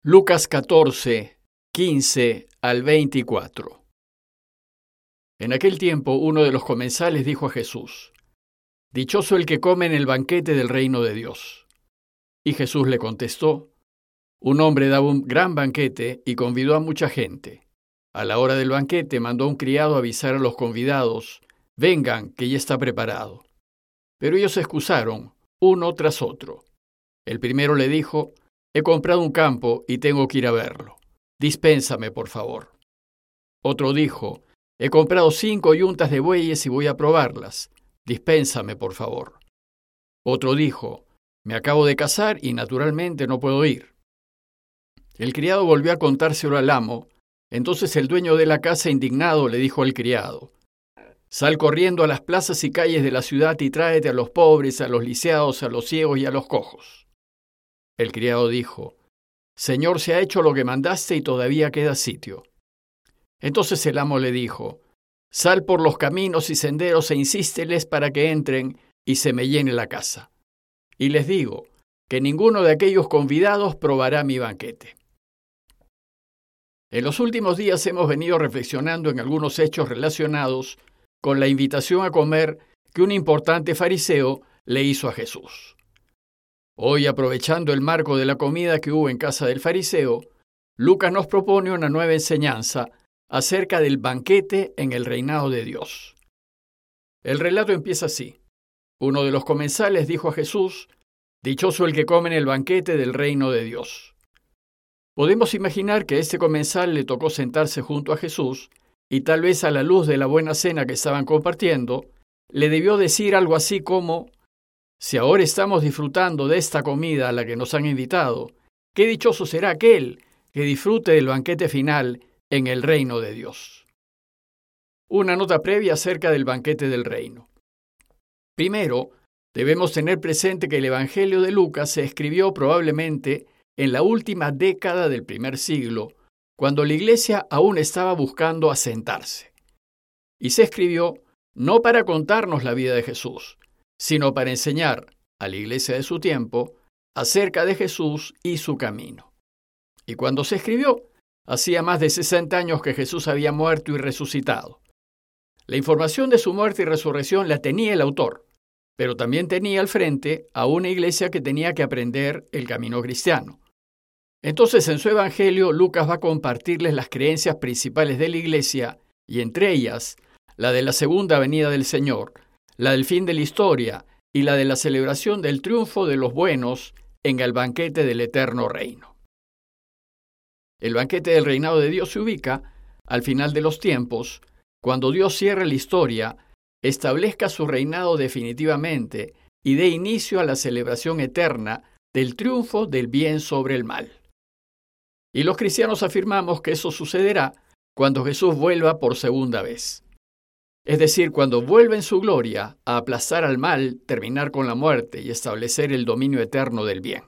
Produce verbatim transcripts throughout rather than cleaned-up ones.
Lucas catorce, quince al veinticuatro. En aquel tiempo uno de los comensales dijo a Jesús: «Dichoso el que come en el banquete del reino de Dios». Y Jesús le contestó: «Un hombre daba un gran banquete y convidó a mucha gente. A la hora del banquete mandó a un criado a avisar a los convidados: vengan, que ya está preparado. Pero ellos se excusaron, uno tras otro. El primero le dijo: he comprado un campo y tengo que ir a verlo. Dispénsame, por favor. Otro dijo: he comprado cinco yuntas de bueyes y voy a probarlas. Dispénsame, por favor. Otro dijo: me acabo de casar y naturalmente no puedo ir. El criado volvió a contárselo al amo. Entonces el dueño de la casa, indignado, le dijo al criado: sal corriendo a las plazas y calles de la ciudad y tráete a los pobres, a los lisiados, a los ciegos y a los cojos. El criado dijo: Señor, se ha hecho lo que mandaste y todavía queda sitio. Entonces el amo le dijo: sal por los caminos y senderos e insísteles para que entren y se me llene la casa. Y les digo que ninguno de aquellos convidados probará mi banquete. En los últimos días hemos venido reflexionando en algunos hechos relacionados con la invitación a comer que un importante fariseo le hizo a Jesús. Hoy, aprovechando el marco de la comida que hubo en casa del fariseo, Lucas nos propone una nueva enseñanza acerca del banquete en el reinado de Dios. El relato empieza así. Uno de los comensales dijo a Jesús: «Dichoso el que come en el banquete del reino de Dios». Podemos imaginar que a este comensal le tocó sentarse junto a Jesús y tal vez a la luz de la buena cena que estaban compartiendo, le debió decir algo así como: «Si ahora estamos disfrutando de esta comida a la que nos han invitado, qué dichoso será aquel que disfrute del banquete final en el reino de Dios». Una nota previa acerca del banquete del reino. Primero, debemos tener presente que el Evangelio de Lucas se escribió probablemente en la última década del primer siglo, cuando la iglesia aún estaba buscando asentarse. Y se escribió no para contarnos la vida de Jesús, sino para enseñar a la iglesia de su tiempo acerca de Jesús y su camino. Y cuando se escribió, hacía más de sesenta años que Jesús había muerto y resucitado. La información de su muerte y resurrección la tenía el autor, pero también tenía al frente a una iglesia que tenía que aprender el camino cristiano. Entonces, en su evangelio, Lucas va a compartirles las creencias principales de la iglesia, y entre ellas, la de la segunda venida del Señor, la del fin de la historia y la de la celebración del triunfo de los buenos en el banquete del eterno reino. El banquete del reinado de Dios se ubica al final de los tiempos, cuando Dios cierre la historia, establezca su reinado definitivamente y dé inicio a la celebración eterna del triunfo del bien sobre el mal. Y los cristianos afirmamos que eso sucederá cuando Jesús vuelva por segunda vez. Es decir, cuando vuelva en su gloria a aplastar al mal, terminar con la muerte y establecer el dominio eterno del bien.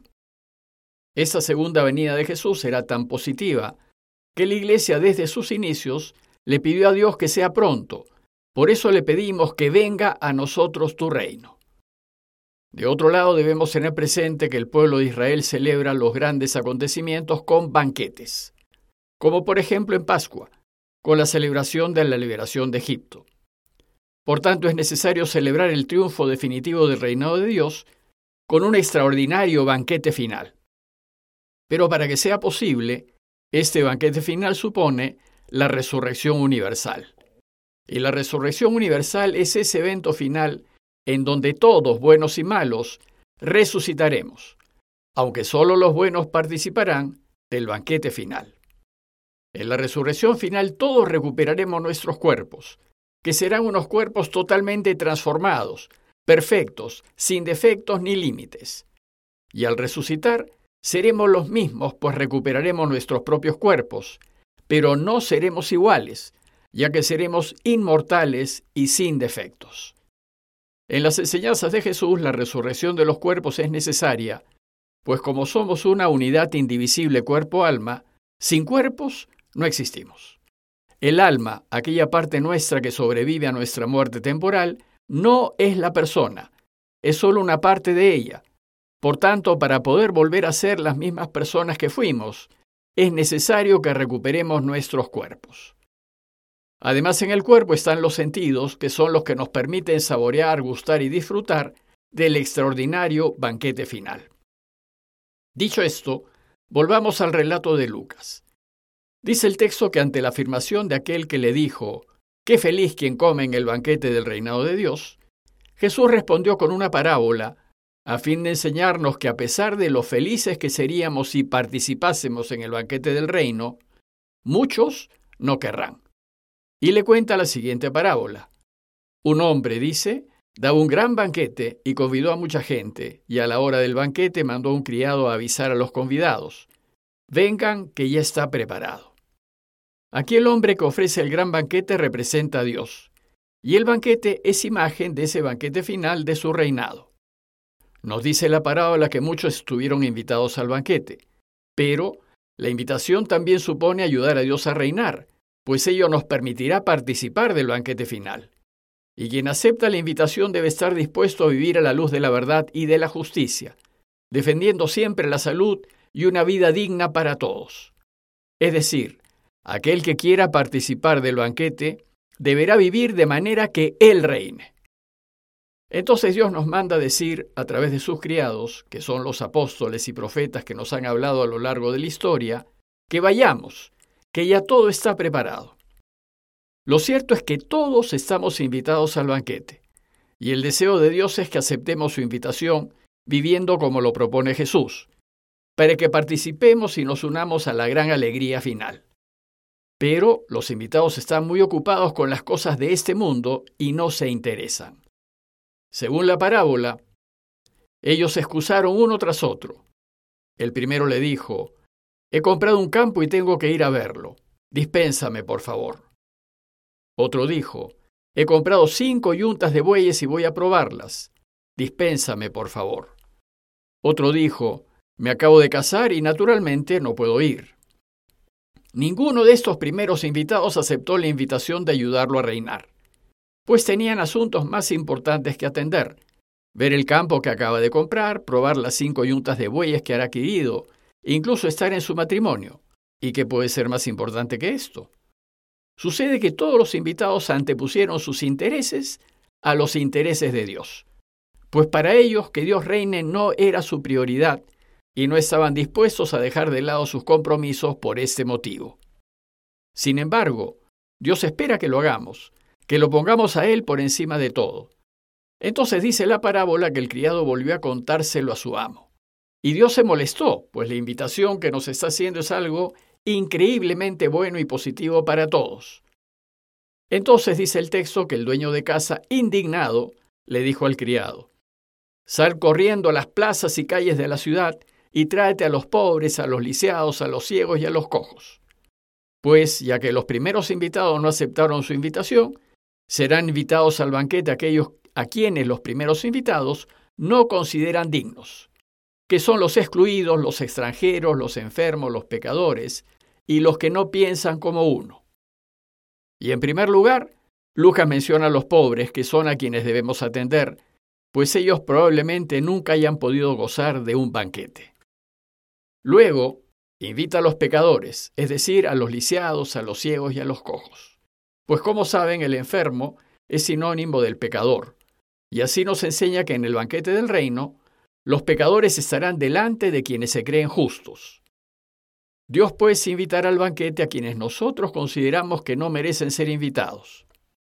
Esa segunda venida de Jesús será tan positiva que la iglesia desde sus inicios le pidió a Dios que sea pronto. Por eso le pedimos que venga a nosotros tu reino. De otro lado, debemos tener presente que el pueblo de Israel celebra los grandes acontecimientos con banquetes, como por ejemplo en Pascua, con la celebración de la liberación de Egipto. Por tanto, es necesario celebrar el triunfo definitivo del reinado de Dios con un extraordinario banquete final. Pero para que sea posible, este banquete final supone la resurrección universal. Y la resurrección universal es ese evento final en donde todos, buenos y malos, resucitaremos, aunque solo los buenos participarán del banquete final. En la resurrección final todos recuperaremos nuestros cuerpos, que serán unos cuerpos totalmente transformados, perfectos, sin defectos ni límites. Y al resucitar, seremos los mismos, pues recuperaremos nuestros propios cuerpos, pero no seremos iguales, ya que seremos inmortales y sin defectos. En las enseñanzas de Jesús, la resurrección de los cuerpos es necesaria, pues como somos una unidad indivisible cuerpo-alma, sin cuerpos no existimos. El alma, aquella parte nuestra que sobrevive a nuestra muerte temporal, no es la persona, es solo una parte de ella. Por tanto, para poder volver a ser las mismas personas que fuimos, es necesario que recuperemos nuestros cuerpos. Además, en el cuerpo están los sentidos, que son los que nos permiten saborear, gustar y disfrutar del extraordinario banquete final. Dicho esto, volvamos al relato de Lucas. Dice el texto que ante la afirmación de aquel que le dijo, «Qué feliz quien come en el banquete del reinado de Dios», Jesús respondió con una parábola a fin de enseñarnos que a pesar de lo felices que seríamos si participásemos en el banquete del reino, muchos no querrán. Y le cuenta la siguiente parábola. Un hombre, dice, daba un gran banquete y convidó a mucha gente, y a la hora del banquete mandó a un criado a avisar a los convidados, «Vengan, que ya está preparado». Aquí el hombre que ofrece el gran banquete representa a Dios, y el banquete es imagen de ese banquete final de su reinado. Nos dice la parábola que muchos estuvieron invitados al banquete, pero la invitación también supone ayudar a Dios a reinar, pues ello nos permitirá participar del banquete final. Y quien acepta la invitación debe estar dispuesto a vivir a la luz de la verdad y de la justicia, defendiendo siempre la salud y una vida digna para todos. Es decir, aquel que quiera participar del banquete deberá vivir de manera que Él reine. Entonces Dios nos manda decir, a través de sus criados, que son los apóstoles y profetas que nos han hablado a lo largo de la historia, que vayamos, que ya todo está preparado. Lo cierto es que todos estamos invitados al banquete, y el deseo de Dios es que aceptemos su invitación viviendo como lo propone Jesús, para que participemos y nos unamos a la gran alegría final. Pero los invitados están muy ocupados con las cosas de este mundo y no se interesan. Según la parábola, ellos se excusaron uno tras otro. El primero le dijo, «He comprado un campo y tengo que ir a verlo. Dispénsame, por favor». Otro dijo, «He comprado cinco yuntas de bueyes y voy a probarlas. Dispénsame, por favor». Otro dijo, «Me acabo de casar y naturalmente no puedo ir». Ninguno de estos primeros invitados aceptó la invitación de ayudarlo a reinar, pues tenían asuntos más importantes que atender, ver el campo que acaba de comprar, probar las cinco yuntas de bueyes que hará adquirido, e incluso estar en su matrimonio. ¿Y qué puede ser más importante que esto? Sucede que todos los invitados antepusieron sus intereses a los intereses de Dios, pues para ellos que Dios reine no era su prioridad y no estaban dispuestos a dejar de lado sus compromisos por este motivo. Sin embargo, Dios espera que lo hagamos, que lo pongamos a Él por encima de todo. Entonces dice la parábola que el criado volvió a contárselo a su amo. Y Dios se molestó, pues la invitación que nos está haciendo es algo increíblemente bueno y positivo para todos. Entonces dice el texto que el dueño de casa, indignado, le dijo al criado, «Sal corriendo a las plazas y calles de la ciudad y tráete a los pobres, a los lisiados, a los ciegos y a los cojos. Pues, ya que los primeros invitados no aceptaron su invitación, serán invitados al banquete aquellos a quienes los primeros invitados no consideran dignos, que son los excluidos, los extranjeros, los enfermos, los pecadores y los que no piensan como uno». Y en primer lugar, Lucas menciona a los pobres, que son a quienes debemos atender, pues ellos probablemente nunca hayan podido gozar de un banquete. Luego, invita a los pecadores, es decir, a los lisiados, a los ciegos y a los cojos. Pues como saben, el enfermo es sinónimo del pecador, y así nos enseña que en el banquete del reino, los pecadores estarán delante de quienes se creen justos. Dios pues invitará al banquete a quienes nosotros consideramos que no merecen ser invitados.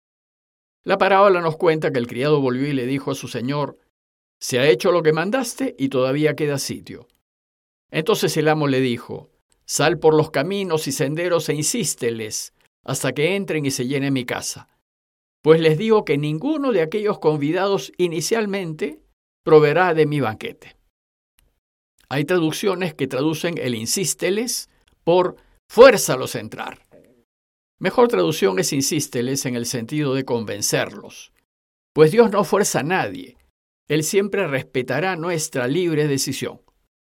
La parábola nos cuenta que el criado volvió y le dijo a su señor, «Se ha hecho lo que mandaste y todavía queda sitio». Entonces el amo le dijo, «Sal por los caminos y senderos e insísteles hasta que entren y se llene mi casa. Pues les digo que ninguno de aquellos convidados inicialmente proveerá de mi banquete». Hay traducciones que traducen el insísteles por «fuérzalos a entrar». Mejor traducción es insísteles en el sentido de convencerlos, pues Dios no fuerza a nadie. Él siempre respetará nuestra libre decisión.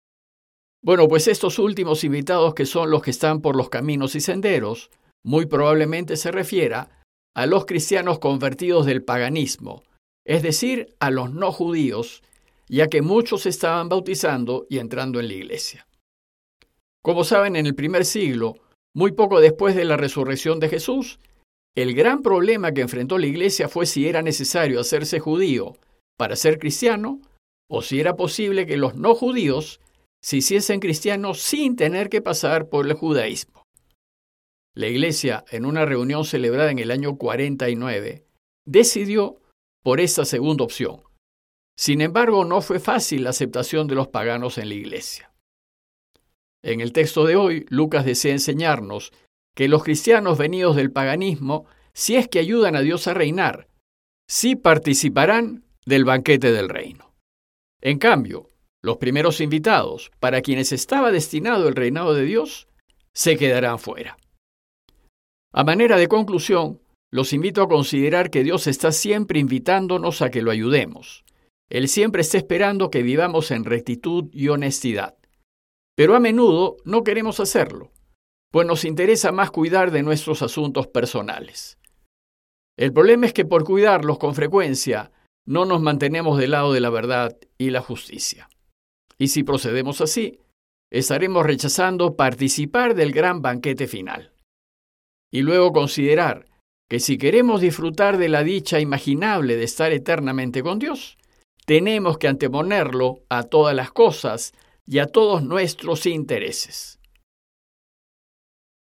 Bueno, pues estos últimos invitados, que son los que están por los caminos y senderos, muy probablemente se refiera a los cristianos convertidos del paganismo, es decir, a los no judíos, ya que muchos estaban bautizando y entrando en la iglesia. Como saben, en el primer siglo, muy poco después de la resurrección de Jesús, el gran problema que enfrentó la Iglesia fue si era necesario hacerse judío para ser cristiano o si era posible que los no judíos se hiciesen cristianos sin tener que pasar por el judaísmo. La Iglesia, en una reunión celebrada en el año cuarenta y nueve, decidió por esta segunda opción. Sin embargo, no fue fácil la aceptación de los paganos en la Iglesia. En el texto de hoy, Lucas desea enseñarnos que los cristianos venidos del paganismo, si es que ayudan a Dios a reinar, sí participarán del banquete del reino. En cambio, los primeros invitados, para quienes estaba destinado el reinado de Dios, se quedarán fuera. A manera de conclusión, los invito a considerar que Dios está siempre invitándonos a que lo ayudemos. Él siempre está esperando que vivamos en rectitud y honestidad. Pero a menudo no queremos hacerlo, pues nos interesa más cuidar de nuestros asuntos personales. El problema es que por cuidarlos con frecuencia, no nos mantenemos del lado de la verdad y la justicia. Y si procedemos así, estaremos rechazando participar del gran banquete final. Y luego considerar que si queremos disfrutar de la dicha imaginable de estar eternamente con Dios, tenemos que anteponerlo a todas las cosas y a todos nuestros intereses.